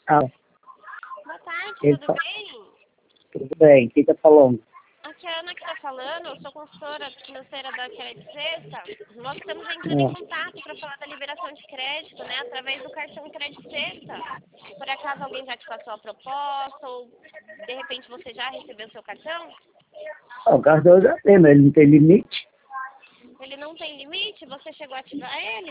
Ah, Boa tarde, ele tudo fa... bem? Tudo bem, quem tá falando? Aqui é a Ana que está falando, eu sou consultora financeira da Crédito Sexta. Nós estamos entrando em Ah, contato para falar da liberação de crédito, né, através do cartão Crédito Sexta. Por acaso alguém já te passou a proposta ou de repente você já recebeu seu cartão? o cartão já tem, mas ele não tem limite. Ele não tem limite? Você chegou a ativar ele?